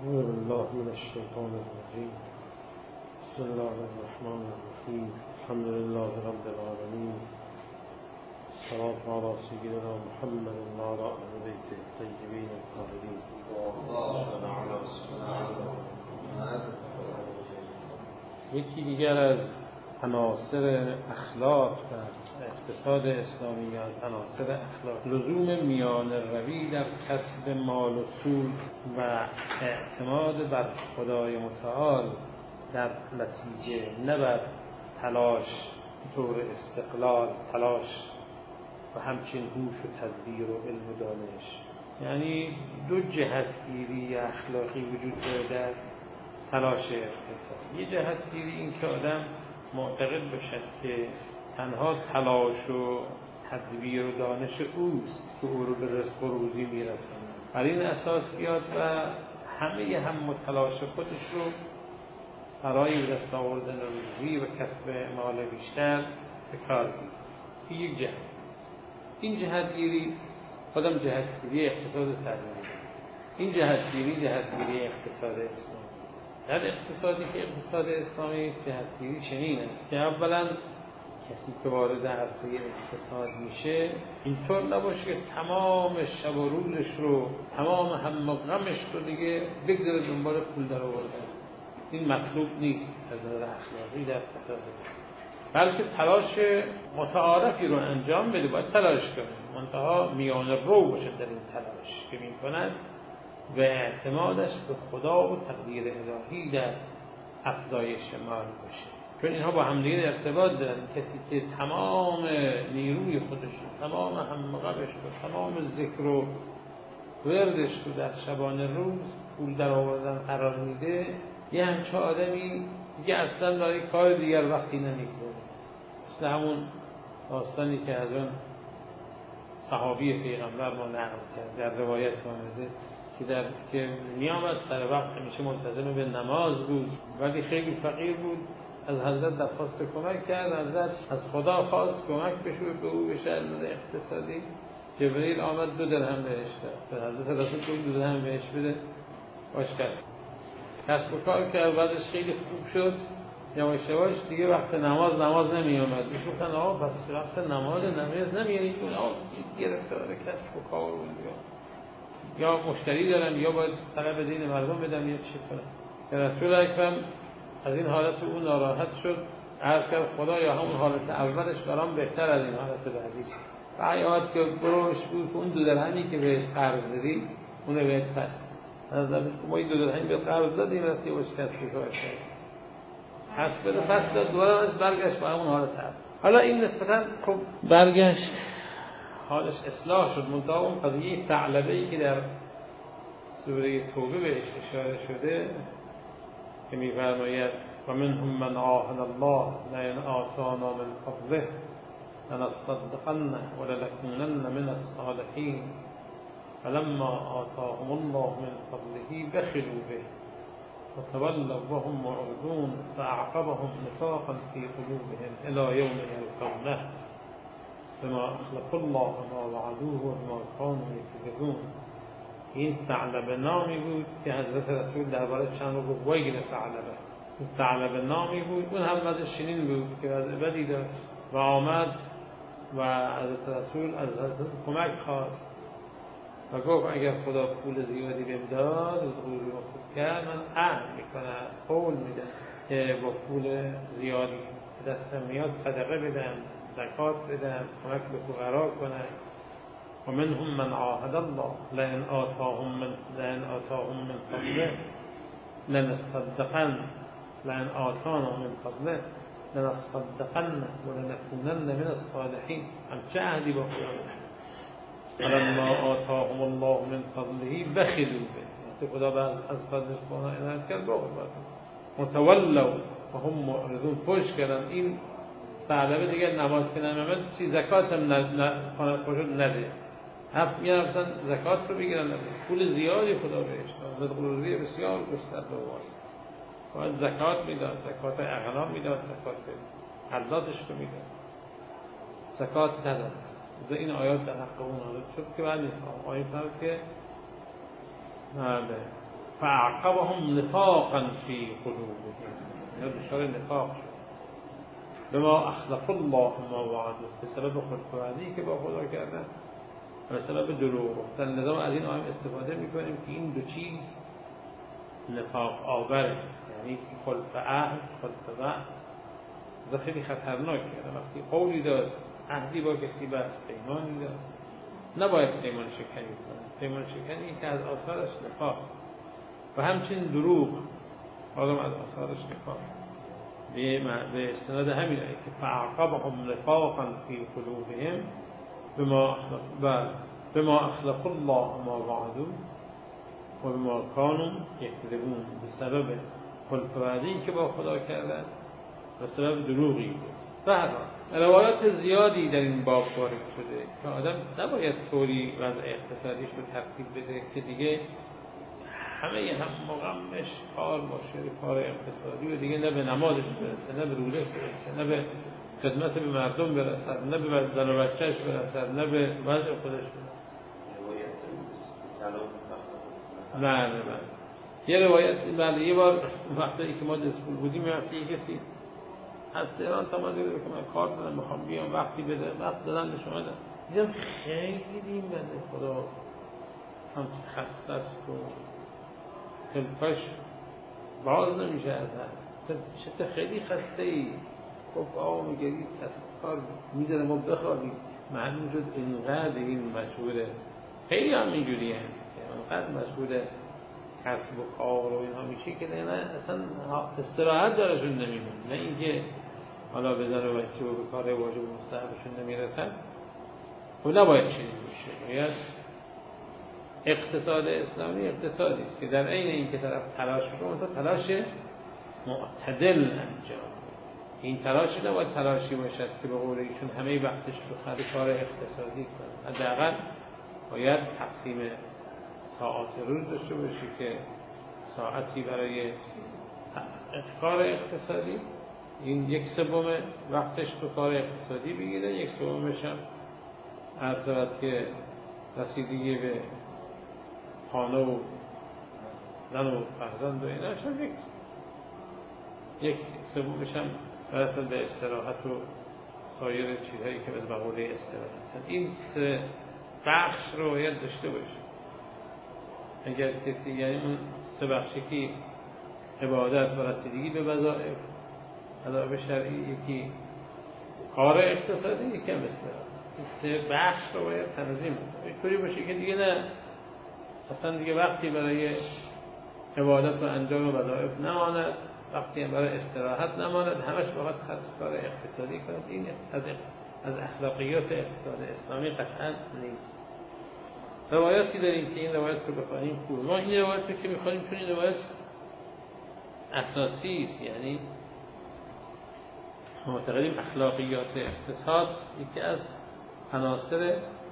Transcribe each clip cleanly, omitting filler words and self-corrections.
أعوذ بالله من الشيطان الرجيم. بسم الله الرحمن الرحيم. الحمد لله رب العالمين. الصلاة على سيدنا محمد وعلى أهل بيته الطيبين الطاهرين. یکی دیگر از عناصر اخلاق در اقتصاد اسلامی، از عناصر اخلاق، لزوم میانه روی در کسب مال و سود و اعتماد بر خدای متعال در نتیجه، نه بر تلاش طور استقلال، تلاش و همچنین هوش و تدبیر و علم و دانش. یعنی دو جهتگیری اخلاقی وجود داره در تلاش اقتصاد. یه جهتگیری این که آدم معتقد باشد که تنها تلاش و تدبیر و دانش اوست که او رو به رزق و روزی میرسونه. بر این اساس بیاد و همه هم تلاش خودش رو برای دست آوردن روزی و کسب مال بیشتر به کار بگیره. این یک جهت. این جهتگیری خودم جهتگیری اقتصاد سرمایه‌داری. این جهتگیری اقتصاد اسلامی. در اقتصادی که اقتصاد اسلامی جهتگیری چنین است که اولا کسی که وارد عرصه اقتصاد میشه اینطور نباشه که تمام شب و روزش رو، تمام هم و غمش رو دیگه بگذاره دنبال پول در آوردن. این مطلوب نیست از نظر اخلاقی در اقتصاد، بلکه تلاش متعارفی رو انجام بده، باید تلاش کنه، منتها میانه رو باشه در این تلاش که میکند و اعتمادش به خدا و تقدیر الهی در افزایش مال باشه. چون اینها با هم دیگه ارتباط دارن. کسی که تمام نیروی خودش رو، تمام همغبش رو، تمام ذکر و وردش رو در شبانه روز پول در آوردن قرار میده، یه همچه آدمی دیگه اصلا برای کار دیگر وقتی نمیگذاره. مثل همون داستانی که از اون صحابی پیغمبر ما نقل کرد در روایت آمده که میامد سر وقت، همیشه ملتزم به نماز بود ولی خیلی فقیر بود. از حضرت درخواست کمک کرد، حضرت از خدا خواست کمک بشه به او بشه اقتصادی. جبرئیل آمد 2 درهم بهش داد. حضرت رسول 2 درهم بهش بده، باش کسب و کار کرد. بعدش خیلی خوب شد. یواش یواش دیگه وقت نماز نمی اومد. میگفتن آقا پس وقت نماز نمیاری؟ چون آقا گرفتار کسب و کار بود، یا مشتری دارن یا باید طلب دین مردم بدن یا چی کنن. که رسول اکرم از این حالت اون ناراحت شد، عرض کرد خدایا همون حالت اولش برام بهتر از این حالت بعدیش. و آیات که بروش بود که اون 2 درهمی که بهش قرض دادی اون رو بهت پس از ما این 2 درهمی به قرض دادیم رفتی باش کسب و کار کرد، پس بده، پس داد، دوباره از برگشت با همون حالت اول. حالا این نسبتا خب برگشت، حالش اصلاح شد. منتها اون قضیه ثعلبه‌ای که در سوره توبه بهش اشاره شده که می‌فرماید و منهم من عاهد الله لئن آتانا من فضله لنصدقن ولنكونن من الصالحین فلما آتاهم الله من فضله بخلوا به وتولوا وهم معرضون فأعقبهم نفاقا في قلوبهم إلى يوم يلقونه بما اخلفوا الله ما وعدوه و بما كانوا يكذبون. این ثعلبه نامی بود که حضرت رسول درباره چند رو گفت ویل ثعلبه. این ثعلبه نامی بود. اون هم وضعش چنین بود که وضع بدی داشت و آمد و حضرت رسول از حضرت کمک خواست و گفت اگر خدا پول زیادی بهم داد، از روزی رو خوب کرد، من عهد میکنم، قول میدم که با پول زیادی که دستم میاد صدقه بدم، زکات بدم، کمک به فقرا کنم. و منهم من عاهد الله لئن آتاهم من فضله لنصدقن لئن آتانا من فضله لنصدقن ولنكونن من الصالحین. هم چه عهدی با خدا داشت. فلما آتاهم الله من فضله بخلوا به، خدا از فضلش با آنها عنایت کرد، متولوا و هم معرضون، پشت کردن. این ثعلبه دیگه نماز که نمی‌آمد چی زکات هم نده، میرفتن زکات رو بگیرن، پول زیادی خدا بهش داد، رزق روزی بسیار گسترده و واسع. باید زکات میداد، زکات اغنام میداد، زکات حلاتش رو میداد، زکات نداد. این آیات در حق اون حالت شد که بعد آیه فرمود که فاعقبهم نفاقا فی قلوبهم، اینا دچار نفاق شد. بما اخلف الله ما وعده، به سبب خودپروری که با خدا کردن، به سبب دروغ گفتن. لذا از این آیه استفاده میکنیم که این دو چیز نفاق آوره، یعنی خلف عهد، خلف وعد، از خیلی خطرناکه. وقتی قولی داد، عهدی با کسی بست، پیمانی داد، نباید پیمان شکنی کنه. پیمان شکنی که از آثارش نفاق، و همچنین دروغ آدم از آثارش نفاق. به استناد همین آیه که فاعقبهم نفاقا فی قلوبهم بما اخلف الله ما وعدوا و بما كانوا یکذبون، به سبب خلف‌وعدی که با خدا کردن و سبب دروغی. بعد روایات زیادی در این باب وارد شده که آدم نباید طوری وضع اقتصادیش رو ترتیب بده که دیگه همه هم مغمش کار باشه، کار اقتصادی، و دیگه نه به نمازش برسه، نه به روزش برسه، نه به خدمت به مردم برسد، نه به زن و بچهش برسد، نه به وضع خودش برسد. نه یه روایت، بله، یه بار وقتی که ما دسپول بودیم، وقتی کسی از تهران تماس گرفت که من کار دارم میخوام بیام، وقتی بده، وقت دادن به شما دادم، دیدم خیلی این بنده خدا هم خسته است و خلفش باز نمیشه از هر چه خیلی خسته ای. گفت آقا میگردید کسب کار میداره ما بخوابیم. معلوم شد اینقدر این مشهوره، خیلی هم اینجوری هم اینقدر مشهوره کسب و کار و اینها میشه که نه اصلا استراحت دارشون نمیمون، نه اینکه حالا بزنه بچه و به کار واجب و مستحبشون نمیرسن. خب نباید چنین بشه. باید اقتصاد اسلامی اقتصادی است که در عین اینکه طرف تلاش میکنه، تا تلاش معتدل انجام. این تلاش نباید تلاشی باشد که به قول ایشون همه وقتش رو خرج کار اقتصادی کنه. حداقل باید تقسیم ساعات روز داشته باشی که ساعتی برای کار اقتصادی، این 1/3 وقتش رو کار اقتصادی بگیره، 1/3 هم عرض که رسیدگی به خانه و زن و فرزند و ایناش هم 1/3 هم برسد به استراحت و سایر چیزهایی که به مقوله استراحت. این 3 بخش رو باید داشته باشه. اگر کسی، یعنی اون 3 بخشی که عبادت و رسیدگی به وظایف شرعی، یکی کار اقتصادی، یکی هم استراحت، این 3 بخش رو باید تنظیم کنه اینطوری باشه که دیگه نه اصلا دیگه وقتی برای عبادت و انجام وظایف نماند، وقتی هم برای استراحت نماند، همش باید خرج کار اقتصادی کنند. این از اخلاقیات اقتصاد اسلامی قطعا نیست. روایاتی داریم که این روایت رو بخوانیم خوبه. ما این روایت رو که میخوانیم چون این روایت اساسی است، یعنی معتقدیم اخلاقیات اقتصاد یکی از عناصر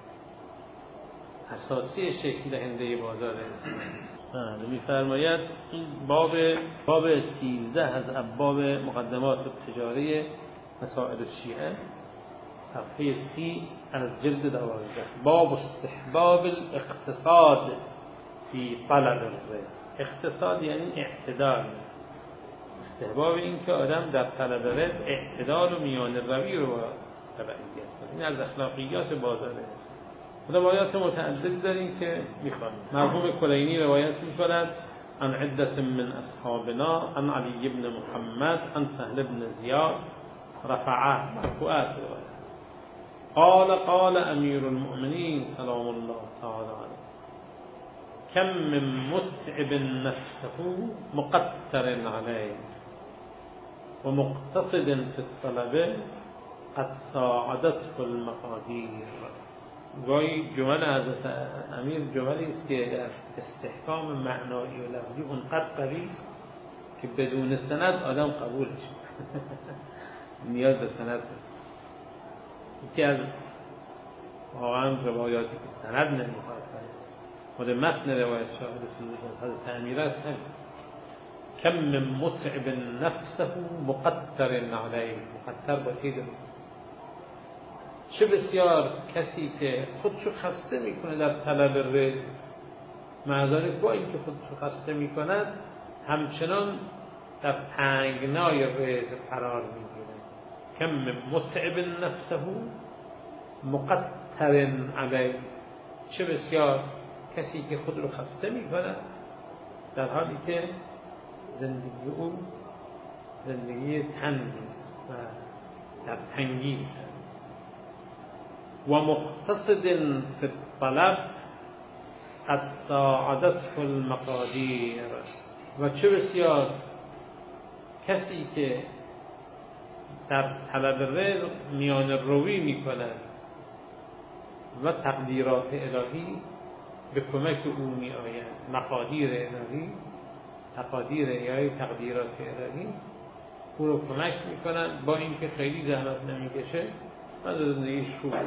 اساسی شکل دهنده بازار اسلامی. می‌فرماید این باب 13 از ابواب مقدمات تجاری مسائل الشیعه، صفحه 30 از جلد 12، باب استحباب الاقتصاد فی طلب الرزق. اقتصاد یعنی اعتدال، استحباب این که آدم در طلب رزق اعتدال و میان روی رو تبعیت کنه. این از اخلاقیات بازار است. روایات متعددی داریم که میخوانیم. مرحوم کلینی روایت می‌کند عن عدة من اصحابنا عن علی بن محمد عن سهل بن زیاد رفعه، مرفوعات روایت. قال امیر المؤمنین سلام الله تعالی علیه كم من متعب نفسه مقتر علیه و مقتصد فی الطلب قد ساعدته المقادیر. گاهی جمل حضرت امیر جملی است که در استحکام معنایی و لفظی اونقدر قوی است که بدون سند آدم قبولش نیاز به سند. یکی از واقعا روایاتی که سند نمیخواد خود متن روایت شاهد سنت از حضرت امیر است. کم من متعب نفسه مقتر علیه، مقتر با تیر، چه بسیار کسی که خودشو خسته میکنه در طلب رزق معذالک با اینکه خودش رو خسته می کند همچنان در تنگنای رزق قرار می گیرد. کم متعب نفسه مقتر علی، چه بسیار کسی که خود رو خسته می کند در حالی که زندگی او زندگی تنگی است و در تنگی است. و مقتصد فی الطلب قد ساعدته المقادیر، و چه بسیار کسی که در طلب رزق میان روی می کند و تقدیرات الهی به کمک او می آید. مقادیر الهی، تقادیر یا تقدیرات الهی او رو کمک می کنند با اینکه خیلی زحمت نمی کشه و زندگیش خوبه.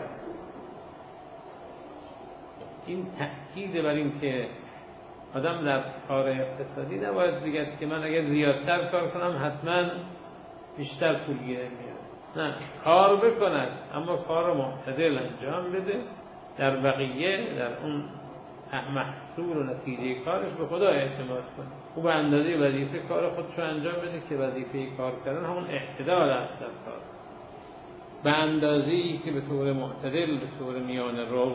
این تأکید بر این که آدم در کار اقتصادی نباید بگید که من اگر زیادتر کار کنم حتما بیشتر پول گیرم میاد. نه، کار بکند اما کار معتدل انجام بده، در بقیه در اون محصول و نتیجه کارش به خدا اعتماد کنه. او به اندازه وظیفه کار خودشو انجام بده که وظیفه کار کردن همون اعتدال است در کار. به اندازه‌ای که به طور معتدل، به طور میانه رو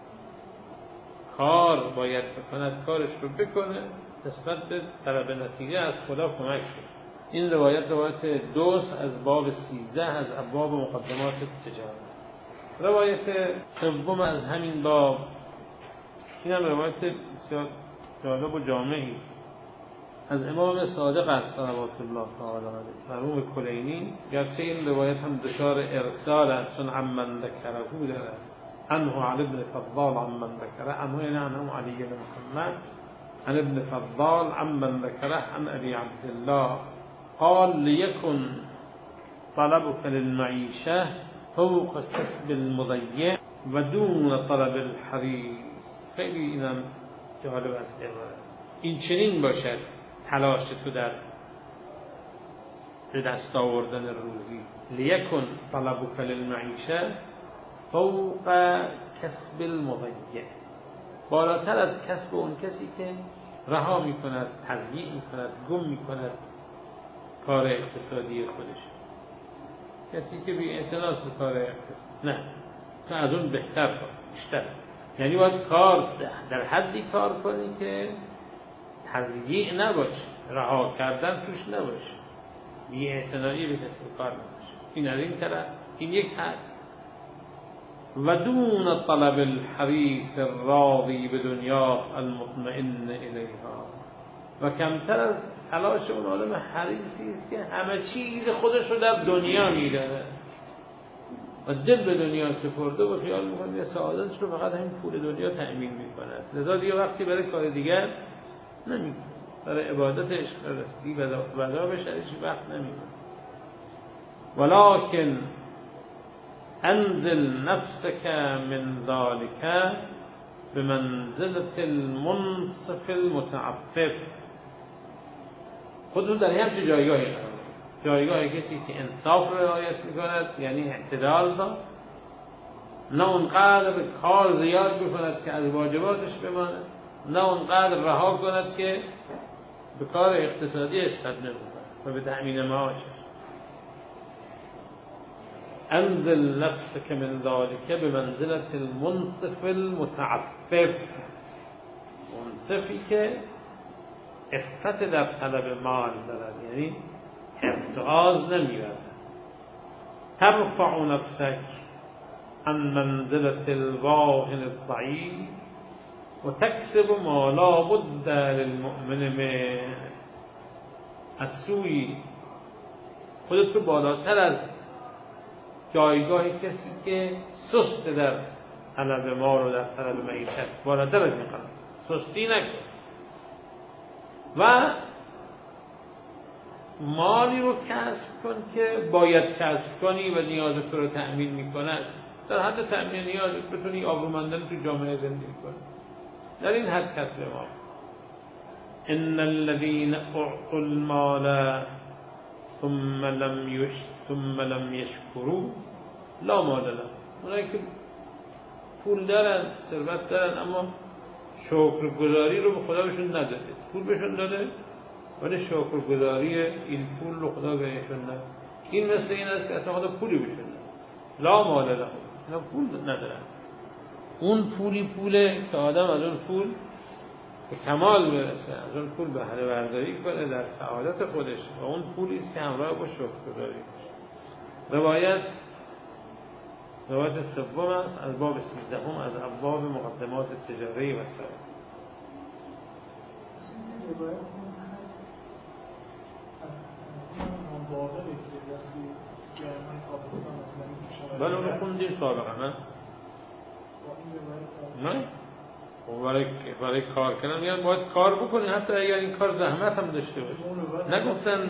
کار باید بکند کارش رو بکنه، نسبت به طلب نتیجه از خدا کمک کنه. این روایت دوست از باب 13 از ابواب مقدمات تجارت. روایت سوم از همین باب، این هم روایت بسیار جالب و جامعی از امام صادق است صلوات الله تعالی علیه، مرحوم کلینی. گرچه این روایت هم دچار ارسال است چون عمن ذکره داره، عنه علی ابن فضال عمن ذکره، عنه یعنی عنه علی بن محمد، عن ابن فضال عمن ذکره عن ابی عبدالله قال لیکن طلبك للمعیشه فوق کسب المضیع و دون طلب الحریص. خیلی اینم جالب است. این چنین باشد تلاش تو در به دست آوردن روزی. لیکن طلبك للمعیشه فوق کسب المضیع، بالاتر از کسب اون کسی که رها می کند، تضییع می کند، گم می کند کار اقتصادی خودش. کسی که بی اعتناس به کار اقتصادی، نه، تو از اون بهتر کار، بیشتر. یعنی باید کار در حدی کار کنی که تضییع نباشه، رها کردن توش نباشه، بی اعتنایی به کسی کار نباشه. این از این طرف، این یک حد. و دون طلب الحریص الراضی به دنیا المطمئن الیها، و کمتر از تلاش اون آدم حریصی است که همه چیز خودش رو در دنیا میداره و دل به دنیا سپرده و خیال میکنه یه سعادتش رو فقط همین پول دنیا تأمین میکنه، لذا دیگه وقتی برای کار دیگر نمیگذاره، برای عبادت عشق رسیدی وضع بشریش وقت نمیکنه. ولكن انزل نفسك من ذلك بمنزلة المنصف المتعفف. خودتون در همچه جایگاهی قرار بدید، جایگاه کسی که انصاف رعایت میکند، یعنی اعتدال دار، نه اونقدر کار زیاد بکند که از واجباتش بماند، نه اونقدر رها کند که به کار اقتصادی استفاده نمی‌کند و به تأمین معاشش. انزل نفسك من ذلك بمنزلة المنصف المتعفف، منصفی که عفت در طلب مال دارد، یعنی حرص و آز نمی‌ورد. ترفع نفسك عن منزلة الواهن الضعيف و تکسب ما لا بد للمؤمن منه. از سوی خودت رو بالاتر از جایگاه کسی که سست در طلب مال و در طلب معیشت، بالاتر از این قرار، سستی نکن و مالی رو کسب کن که باید کسب کنی و نیاز تو رو تأمین میکند، در حد تأمین نیاز بتونی آبرومندانه تو جامعه زندگی کنی، در این حد کسب مال. ان الذين اعطوا المال ثم لم يشكروا لا مال لهم. اونایی که پول دارن، ثروت دارن، اما شکرگزاری رو به خدا بهشون نداده، پول بهشون داده ولی شکرگزاری این پول رو خدا بهشون نداده. این مثل این است که اصلا خدا پولی بهشون نداده، لا مال لهم، اینا پول ندارن. اون پوله که آدم از اون پول به کمال برسه، از اون پول بهره برداری کنه در سعادت خودش، و اون پولی است که همراه با شکرگزاری باشه. روایت سوم است از باب 13 از ابواب مقدمات تجاری و سر. بله اونو خوندیم سابقا نه؟ نه؟ برای کار کردن میگن باید کار بکنی، حتی اگر این کار زحمت هم داشته باشه. نگفتن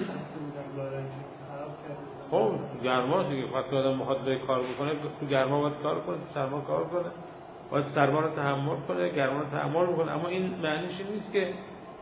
خب گرما دیگه، وقتی آدم میخواد به کار بکنه تو گرما باید کار کنه، تو سرما کار کنه، باید سرما رو تحمل کنه، گرما رو تحمل بکنه. اما این معنیش نیست که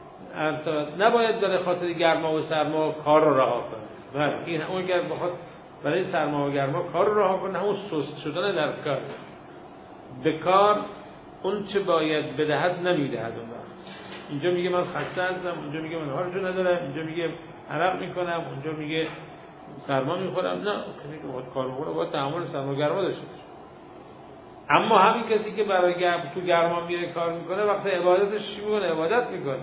نباید برای خاطر گرما و سرما کار رو رها کنه. بله این اون اگر بخواد برای سرما و گرما کار رو رها کنه، همون سست شدن در کار. به کار اون چه باید بدهد نمیدهد. اون وقت اینجا میگه من خسته هستم، اونجا میگه من حالشو ندارم، اینجا میگه عرق میکنم، اونجا میگه سرما میخورم. نه، کسی که باید کار بکنه باید تحمل سرما و گرما داشته باشه. اما همین کسی که برای تو گرما میره کار میکنه، وقت عبادتش چی میکنه؟ عبادت میکنه.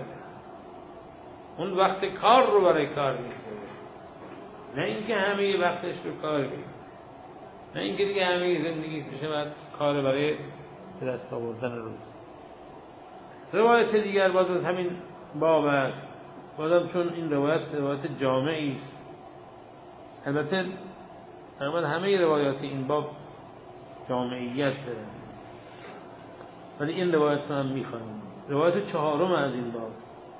اون وقت کار رو برای کار میکنه، نه اینکه همه وقتش رو کار میکنه، نه اینکه دیگه همه زندگی میشه بعد کار برای دست آوردن روز. روایت دیگر باز از همین باب است، بازم چون این روایت جامعی است. البته همه روایات این باب جامعیت داره، ولی این روایت رو هم میخوانیم. روایت چهارم از این باب،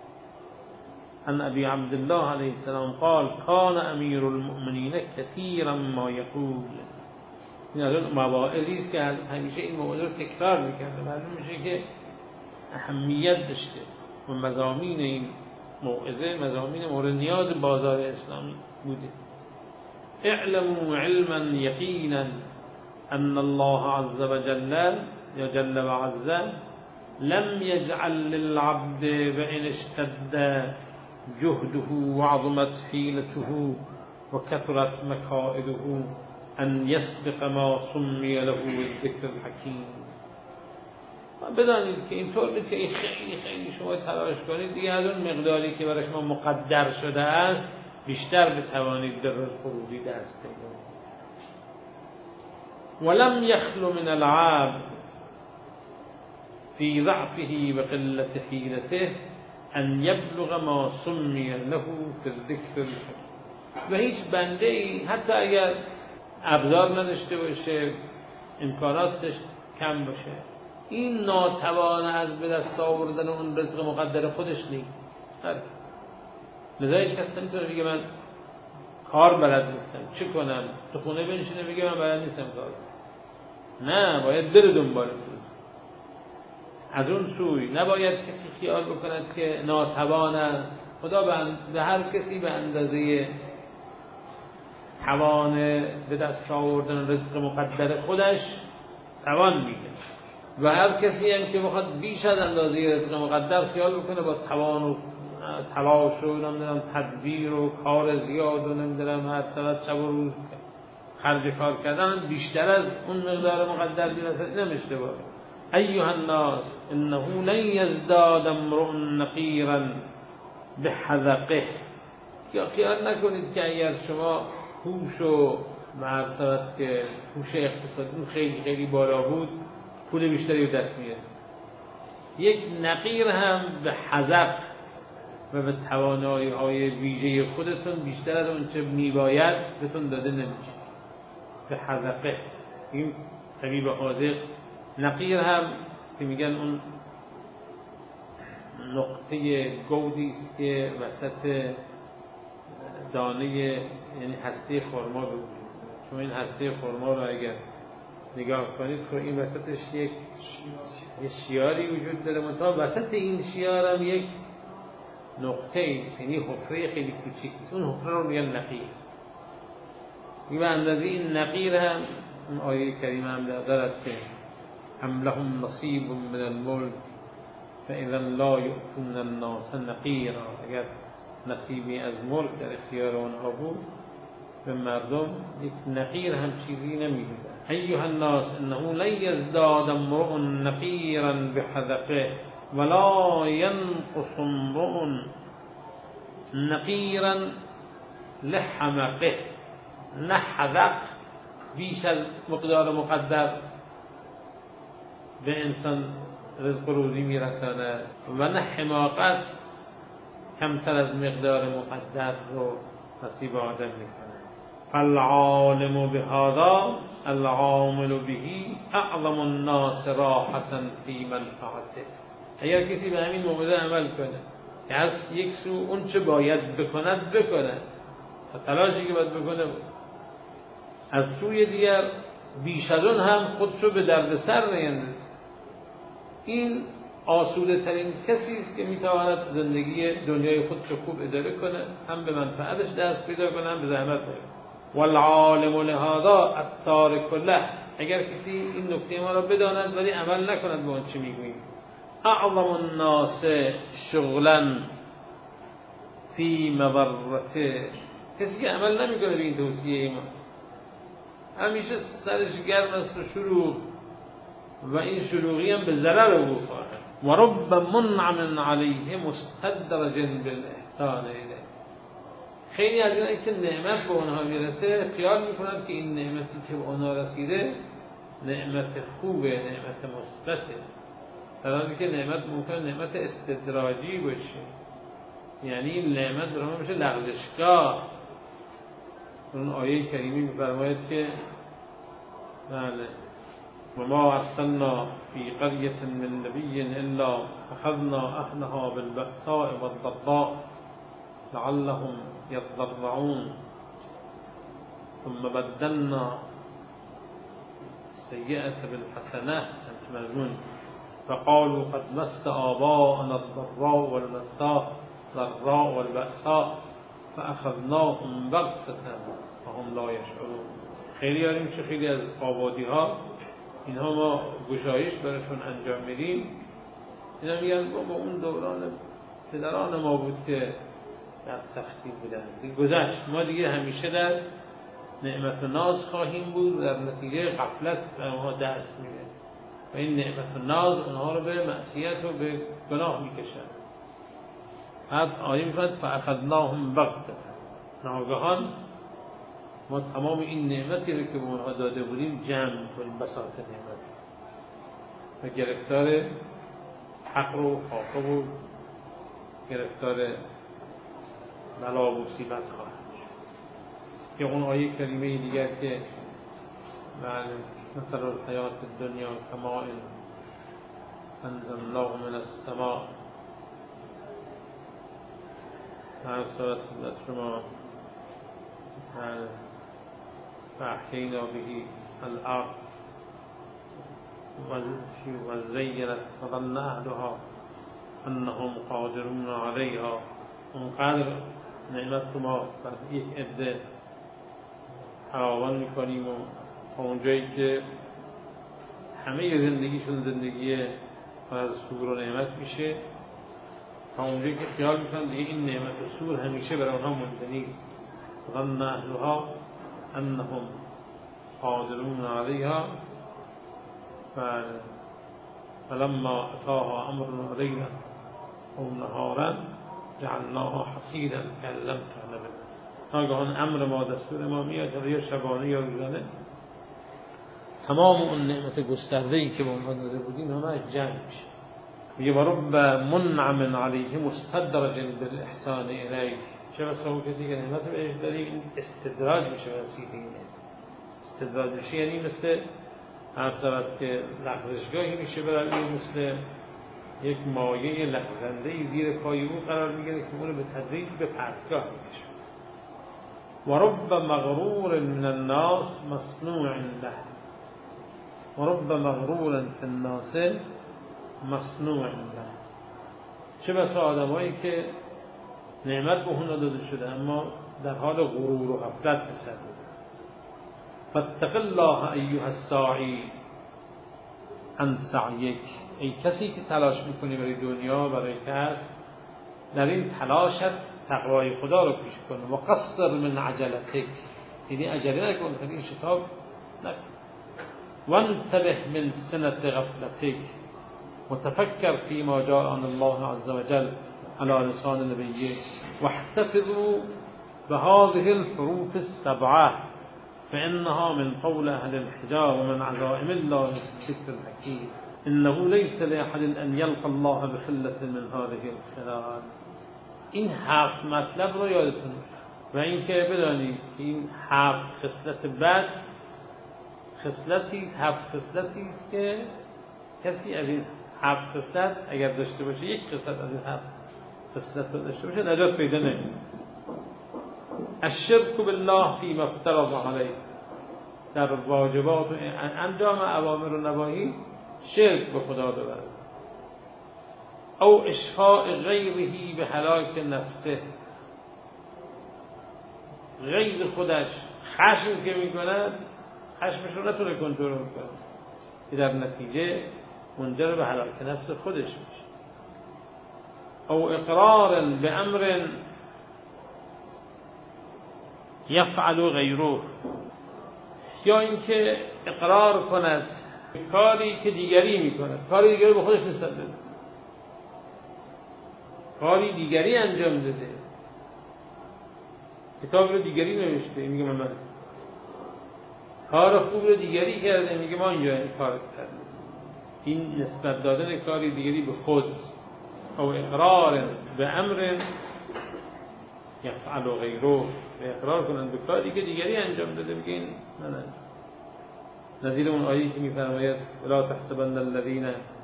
عن ابی عبدالله علیه السلام قال کان امیر المؤمنین کثیرا ما یقول. این از اون مواعظی است که همیشه این موضوع رو تکرار میکنه. معلوم میشه که اهمیت داشته و مضامین این موعظه مضامین مورد نیاز بازار اسلامی بوده. اعلموا علما یقینا ان الله عز وجل یا جل وعز لم يجعل للعبد وإن اشتد جهده وعظمت حيلته وكثرت مكائده أن يسبق ما سمي له الذكر الحكيم. بدانید که اینطور نیست که خیلی شما تلاش کنید دیگه از اون مقداری که برای شما مقدر شده است بیشتر بتوانید در رزق و روزی دست پیدا. ولم يخلو من العبد في ضعفه وقلة حيلته ان يبلغ ما سمي له في الذكر الحكيم. و هیچ بنده ای حتی اگر ابزار نداشته باشه، امکاناتش کم باشه، این ناتوان از به دست آوردن اون رزق مقدر خودش نیست. لذا هیچ کس نمیتونه بگه من کار بلد نیستم چه کنم، تو خونه بنشینه بگه من بلد نیستم کار. نه، باید بره دنبال پول. از اون سوی نباید کسی خیال بکند که ناتوان است. خدا به هر کسی به اندازه توان به دست آوردن رزق مقدر خودش توان میده، و هر کسی هم که بخواد بیش از اندازه رزق مقدر خیال بکنه با توان و تلاش و نمیدونم تدبیر و کار زیاد و نمیدونم هر ساعت شب و روز خرج کار کردن بیشتر از اون مقدار مقدر بیرسد، نمیشه باید. ایها الناس انه لن یزداد امرؤ نقیرا بحذقه. خیال نکنید که اگر شما هوش و معرفت که هوش اقتصادی خیلی خیلی بالا بود پول بیشتری به دست میاد. یک نقیر هم به حذق و به توانایی های ویژه خودتون بیشتر از اون چه میباید بهتون داده نمیشه. به حذقه این طبیب حاذق. نقیر هم که میگن اون نقطه گودی است که وسط دانه یعنی هسته خرما به وجود میاد. شما این هسته خرما رو اگر نگاه کنید تو این وسطش یک شیاری وجود داره، منتها وسط این شیار هم یک نقطه ایست، یعنی حفره خیلی کوچیک است. اون حفره رو میگن نقیر. به اندازه این نقیر هم آیه کریمه هم دارد که هم لهم نصیب من الملک فاذا لا یؤتون الناس نقیرا، اگر نصیبی از ملک در اختیار اونها بود به مردم یک نقیر هم چیزی نمیدادن. ایها الناس انه لن یزداد امرؤ نقیرا بحذقه ولا ینقص امرؤ نقیرا لحمقه. نه حذق بیش از مقدار مقدر به انسان رزق و روزی میرساند و نه حماقت کمتر از مقدار مقدر رو نصیب آدم میکنه. فالعالم بهذا العامل به اعظم الناس راحة فی منفعته. اگر کسی به همین موضوع عمل کنه که از یک سو اون چه باید بکند و تلاشی که باید بکنه، از سوی دیگر بیش از اون هم خودشو به دردسر نیندازه، این آسوده ترین کسی است که میتواند زندگی دنیای خودشو خوب اداره کنه، هم به منفعتش دست پیدا کنه هم به زحمت نیفته. والعالم لهذا التارک له. اگر کسی این نکته ما را بداند ولی عمل نکند به اون چه میگوییم، اعظم الناس شغلا فی مضرته. کسی که عمل نمیکنه به این توصیه ما، همیشه سرش گرم است و شروع و این شروعی هم به ضرر او خواهد. و رب منعم علیه مستدرج بالاحسان الیه. خیلی از اینایی که نعمت به اونها میرسه خیال میکنند که این نعمتی که به اونها رسیده نعمت خوبه، نعمت مثبته، در حالی که نعمت ممکنه نعمت استدراجی باشه، یعنی این نعمت برای ما میشه لغزشگاه. اون آیه کریمی میفرماید که بله و ما ارسلنا فی قریة من نبی الا اخذنا اهلها بالبأساء والضراء لعلهم یضرعون ثم بدلنا السیئة بالحسنة مجنون فقالوا قد مس آباءنا الضراء والبأساء فأخذناهم بغتة وهم لا يشعرون. خیلی داریم که خیلی از آبادی ها اینها ما گشایش براشون انجام میدیم، اینا میگن با اون دوران پدران ما بود که در سختی بودن، دیگه گذشت، ما دیگه همیشه در نعمت و ناز خواهیم بود و در نتیجه غفلت به اونها دست میده و این نعمت و ناز اونها رو به معصیت و به گناه میکشن. بعد آیه میفرد فاخذناهم بغتة، ناگهان ما تمام این نعمتی رو که به اونها داده بودیم جمع کنیم، بساط نعمت و گرفتار حق رو خاطب و گرفتار بلا و مصیبت خواهد شد. یا اون آیه کریمه دیگر که مثل الحیات الدنیا کماء انزلناه من السماء، در صورت شما فاحیینا به الارض وزینت فظن اهلها انهم قادرون علیها. اونقدر نعمت رو ما بر یک عده فراوان میکنیم و تا اونجایی که همه زندگیشون زندگی پر از سرور و نعمت میشه، تا اونجایی که خیال میکنن دیگه این نعمت و سرور همیشه برای اونها مونده نیست. ظن اهلها انهم قادرون علیها فلما اتاها امرنا لیلا او نهارا جعلناها حصیدا کأن لم تغن بالامس. ناگهان امر ما دستور ما میاد یا شبانه یا روزانه، تمام اون نعمت گسترده‌ای که به ما داده بودیم همه جمع میشه. میگه و رب منعم علیه مستدرج بالاحسان الیه. چه بسا اون کسی که نعمت بهش داریم این استدراج میشه وسیله این استدراج میشه، یعنی مثل حرف که لغزشگاهی میشه برای این، مثل یک مایه لغزنده‌ای زیر پای او قرار میگیره که اون رو به تدریج به پرتگاه میکشه. و رب مغرور من الناس مصنوع له. و رب مغرور فی الناس مصنوع له. چه بسا آدمایی که نعمت به اونها داده شده اما در حال غرور و غفلت بسر. فاتق الله ایها الساعی عن سعیک، ای کسی که تلاش میکنی برای دنیا، برای کسب، در این تلاشت تقوای خدا رو پیش کن. و قصر من عجلتک، یعنی عجله نکن، این شتاب نکن. وانتبه من سنت غفلتک، وتفکر فيما جاء عن الله عز وجل على لسان نبيه، واحتفظوا بهذه الحروف السبعة فإنها من قول أهل الحجاب ومن عزائم الله في الذكر الحكيم. إنه ليس لأحد أن يلقى الله بخلة من هذه الخلال. این 7 مطلب رو یادتون و این که بدانید که این 7 خصلت بد خصلتی است، 7 خصلتی است که کسی از این 7 خصلت اگر داشته باشه، یک خصلت از این 7 خصلت رو داشته باشه، نجات پیدا نمی‌کنه. الشرک بالله فيما افترض علیه، در واجبات و انجام اوامر و نواهی شرک به خدا ببرد. او اشفاء غیره به هلاک نفسه، غیر خودش خشم که میکند خشمش رو نتونه کنترل کنه که در نتیجه منجر به هلاک نفس خودش میشه. او اقرار به امر یفعل غیره، یا اینکه اقرار کند کاری که دیگری میکند، کاری دیگری به خودش نسبت بده، کاری دیگری انجام داده، کتاب رو دیگری نوشته میگه من کار خوب رو دیگری کرده میگه ما اینجا این کار کردیم. این نسبت دادن کاری دیگری به خود. او اقرار به امر یفعل غیره، اقرار کنند به کاری که دیگری انجام داده میگه این من انجام. نظیر اون آیه‌ای که میفرماید ولا تحسبن الذين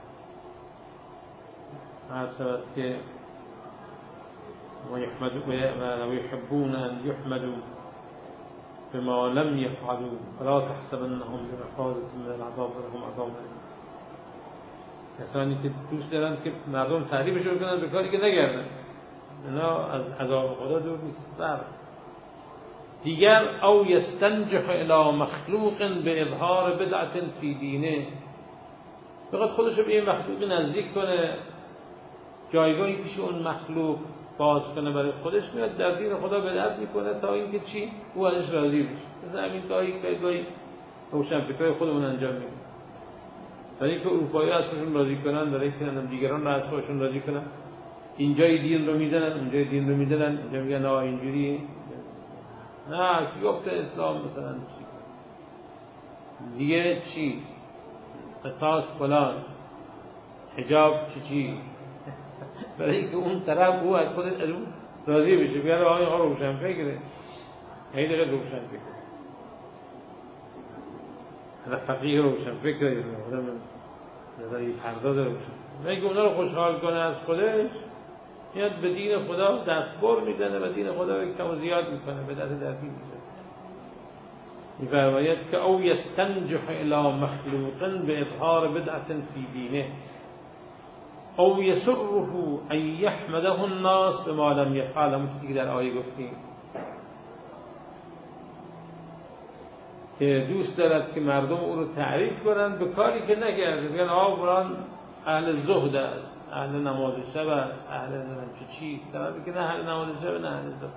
عرفت که ويحبون أن يحمدوا بما لم يفعلوا ولا تحسبنهم بمفازة من العذاب ولهم عذاب أليم. کسانی که دوست دارند که مردم تعریفشون کنند به کاری که نکردن، اینا از عذاب خدا دور نیست. دیگر او یستنجح الی مخلوق به اظهار بدعة فی دینه، بخواد خودش رو به این مخلوق نزدیک کنه، جایگاهی پیش اون مخلوق باز کنه برای خودش، میاد در دین خدا بدعت میکنه تا اینکه چی او ازش راضی بشه. مثلا همین گاهی روشنفکرای خودمون انجام میدن، برای اینکه اروپایی از خودشون راضی کنن، برای اینکه دیگران رو از خودشون راضی کنن، اینجای دین رو میزنن اونجای دین رو میزنن، اینجا میگن نه اینجوری نه کی گفته اسلام مثلا چی دیگه، چی قصاص فلان، حجاب چی برای اینکه اون طرف او از خودش از اون راضی بشه. بیاره آقای روشن فکره، این دقیقه روشن فکره، فقیه روشن فکره، نظری پرداز روشن فکره، اینکه اونا رو خوشحال کنه از خودش، میاد به دین خدا دستبر میزنه و دین خدا رو کم و زیاد میکنه، به دست در دین میزنه. میفرماید که او یستنجح الی مخلوق به اظهار بدعة فی دینه او یسره ان یحمده الناس بما لم یفعل، همون چیزی که در آیه گفتیم که دوست دارد که مردم او رو تعریف کنند به کاری که نکرده، بگن آقا فلان اهل زهد است، اهل نماز شب است، اهل چه چیست، در حالی که نه اهل نماز شب نه اهل زهد.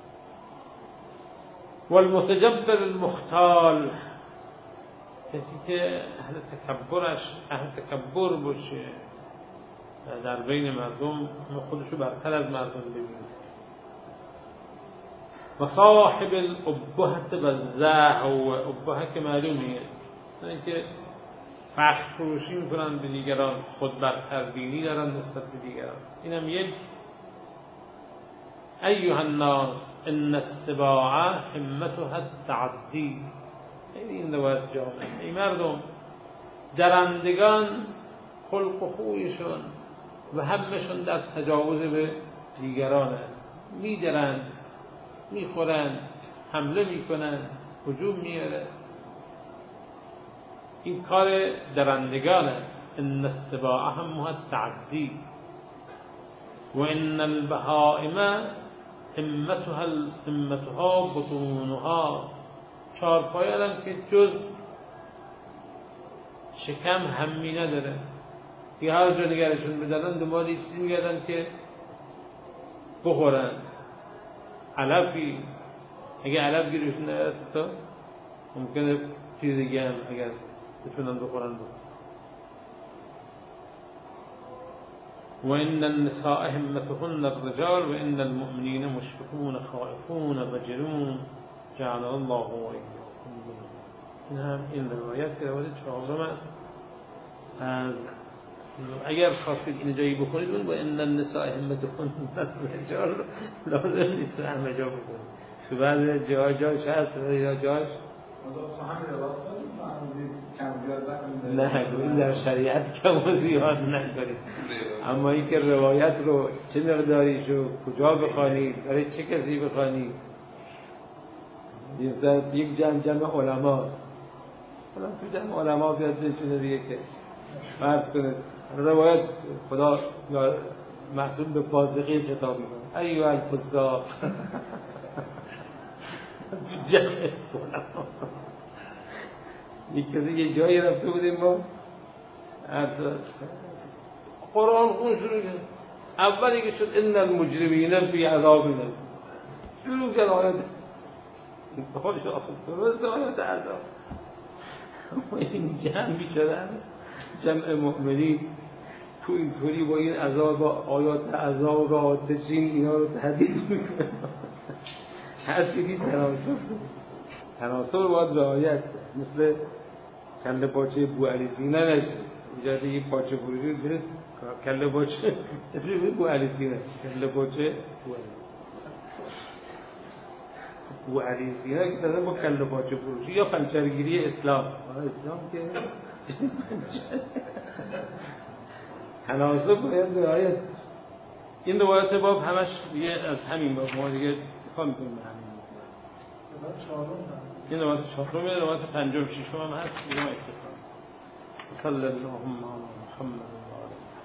والمتجبر المختال، کسی که اهل تکبر باشه در بین مردم خودشو برتر از مردم ببینه. و صاحب الابهت والزهو، و ابهه که معلومیه اینکه فخر فروشی میکنن به دیگران، خود برتر بینی دارن نسبت به دیگران. اینم یک ایها الناس ان السباع همتها التعدی، این روایت جامعه. ای مردم، درندگان خلق و خویشون و همشون در تجاوز به دیگران است، میدرند، میخورند، حمله میکنند، هجوم میاره. این کار درندگان است. ان السباع همها التعدی و ان البهائم همتها بطونها. چارپایان که جز شکم همی نداره، دیگه هر جا نگرشون بدارن دنبال چیزی میگردن که بخورن. علفی اگه علف گیرشون نیاد تا ممکنه چیز دیگه هم اگر بتونن بخورن. و ان النساء همتهن الرجال و ان المؤمنین مشفقون خائفون وجلون جعل الله و ایاکم. این هم این روایت که روایت چهارم است. از اگر خواستید این جایی بکنید و ان النساء همتهن الرجال لازم نیست همه جا بکنید، تو بعض جاش هست یا جاش نه گویی در شریعت کم و زیاد نکنید. اما این که روایت رو چه مقداریش رو کجا بخوانید، برای چه کسی بخوانید، یک جمع علماست. حالا تو جمع علما بیاد بنشونه بگه که فرض کنید روایت خدا محصول به فاسقین خطاب میکنه ایها الفساق تو جمع علما. یک کسی یه جایی رفته بودیم ما قرآن خون شروع کرد، اولی که شد ان المجرمین فی عذاب الیم، شروع کرد آیت خوش آخر درست آیت عذاب. این جمع شدن جمع مؤمنین تو اینطوری با این عذاب، با آیات عذاب و آتشین اینا رو تهدید میکنه. هر چیزی تناسب باید رعایت، مثل کله پاچه بوعلی سینه نشه. ایجاد یه پاچه فروشی درست کله پاچه اسمی بود بوعلی سینه، کله پاچه بوعلی سینه که تازه با کله پاچه فروشی یا پنچرگیری اسلام. اسلام که تناسب باید رعایت. این روایت باب همش دیگه از همین باب ما دیگه کار میکنیم به همین. این روایت چهارم، روایت پنجم ششم هم هست. صلی الله علی محمد و آله